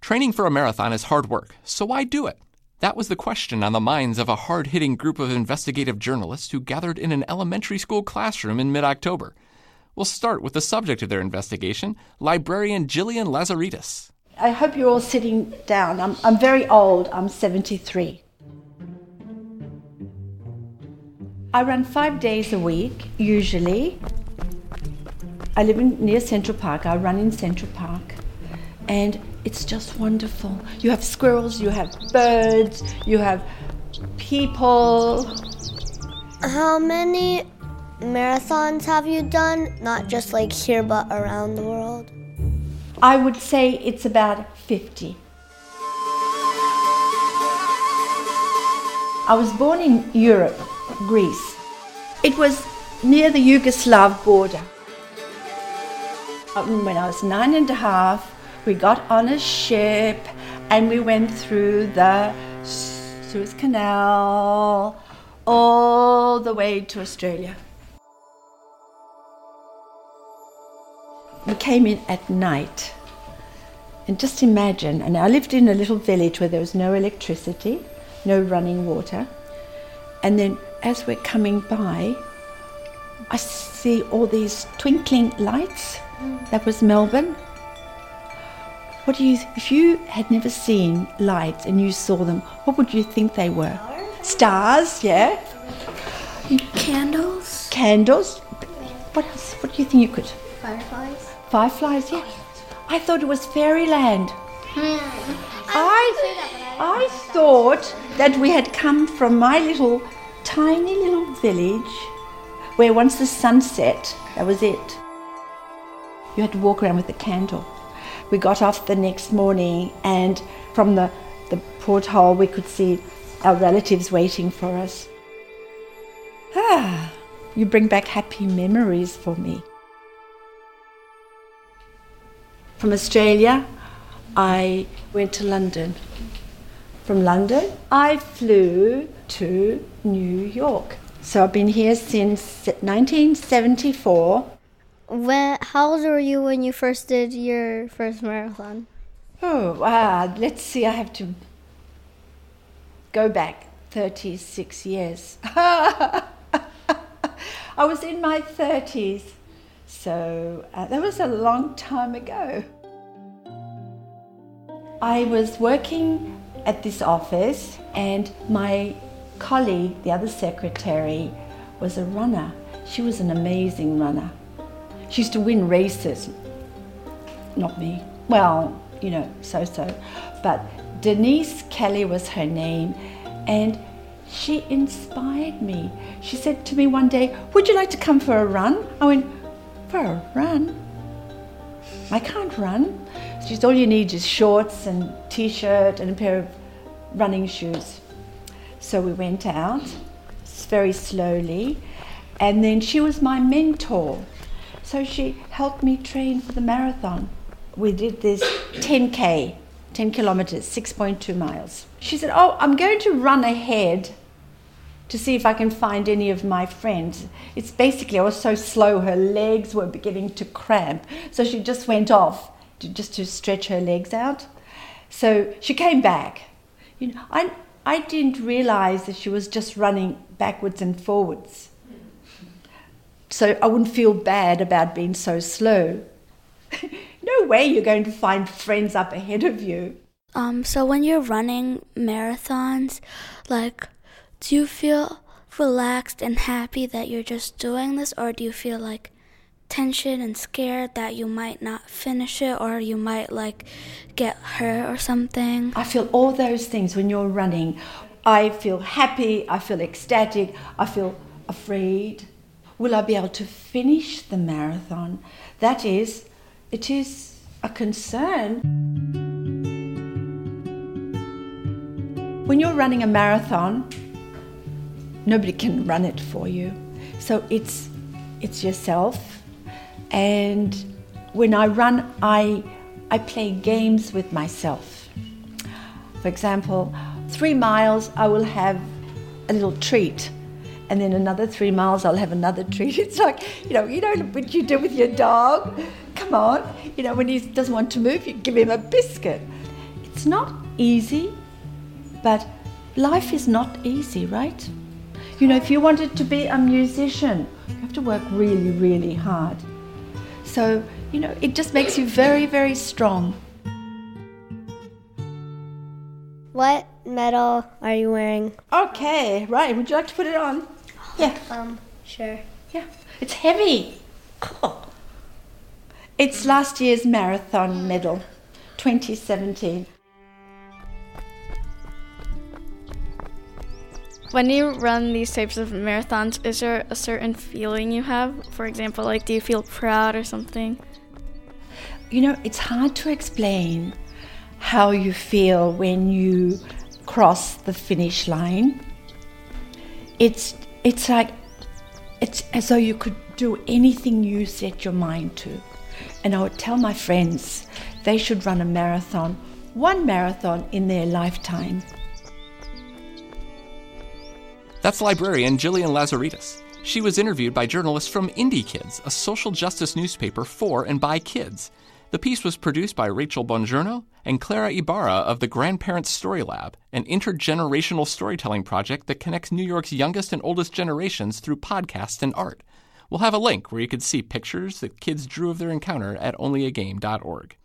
Training for a marathon is hard work, so why do it? That was the question on the minds of a hard-hitting group of investigative journalists who gathered in an elementary school classroom in mid-October. We'll start with the subject of their investigation, librarian Gillian Lazaridis. I hope you're all sitting down. I'm very old. I'm 73. I run 5 days a week, usually. I live near Central Park. I run in Central Park. And it's just wonderful. You have squirrels, you have birds, you have people. How many marathons have you done? Not just like here, but around the world? I would say it's about 50. I was born in Europe, Greece. It was near the Yugoslav border. When I was 9.5, we got on a ship and we went through the Suez Canal all the way to Australia. We came in at night. And just imagine, and I lived in a little village where there was no electricity, no running water. And then as we're coming by, I see all these twinkling lights. That was Melbourne. If you had never seen lights and you saw them, what would you think they were? Stars, yeah. Candles? Candles. What else? What do you think you could? Fireflies? Fireflies, yeah. I thought it was fairyland. I thought that we had come from my tiny little village where once the sun set, that was it. You had to walk around with a candle. We got off the next morning and from the porthole we could see our relatives waiting for us. You bring back happy memories for me. From Australia, I went to London. From London, I flew to New York. So I've been here since 1974. How old were you when you first did your first marathon? Let's see, I have to go back 36 years. I was in my 30s, so that was a long time ago. I was working at this office and my colleague, the other secretary, was a runner. She was an amazing runner. She used to win races. Not me. Well, so-so. But Denise Kelly was her name, and she inspired me. She said to me one day, "Would you like to come for a run?" I went, "For a run? I can't run." She said, "All you need is shorts and t-shirt and a pair of running shoes." So we went out very slowly, and then she was my mentor. So she helped me train for the marathon. We did this 10K, 10 kilometers, 6.2 miles. She said, "I'm going to run ahead to see if I can find any of my friends." It's basically, I was so slow, her legs were beginning to cramp. So she just went off just to stretch her legs out. So she came back. I didn't realize that she was just running backwards and forwards. So I wouldn't feel bad about being so slow. No way you're going to find friends up ahead of you. So when you're running marathons, do you feel relaxed and happy that you're just doing this, or do you feel tension and scared that you might not finish it, or you might get hurt or something? I feel all those things when you're running. I feel happy, I feel ecstatic, I feel afraid. Will I be able to finish the marathon? It is a concern. When you're running a marathon, nobody can run it for you. So it's yourself. And when I run, I play games with myself. For example, 3 miles, I will have a little treat. And then another 3 miles, I'll have another treat. It's like, what you do with your dog. Come on. When he doesn't want to move, you give him a biscuit. It's not easy, but life is not easy, right? You know, if you wanted to be a musician, you have to work really, really hard. So, you know, it just makes you very, very strong. What medal are you wearing? Okay, right. Would you like to put it on? Yeah. Sure. Yeah. It's heavy. Cool. It's last year's marathon medal, 2017. When you run these types of marathons, is there a certain feeling you have? For example, like, do you feel proud or something? You know, it's hard to explain how you feel when you cross the finish line. It's like, it's as though you could do anything you set your mind to. And I would tell my friends they should run a marathon, one marathon in their lifetime. That's librarian Jillian Lazaridis. She was interviewed by journalists from Indie Kids, a social justice newspaper for and by kids. The piece was produced by Rachel Bongiorno and Clara Ibarra of the Grandparents Story Lab, an intergenerational storytelling project that connects New York's youngest and oldest generations through podcasts and art. We'll have a link where you can see pictures that kids drew of their encounter at onlyagame.org.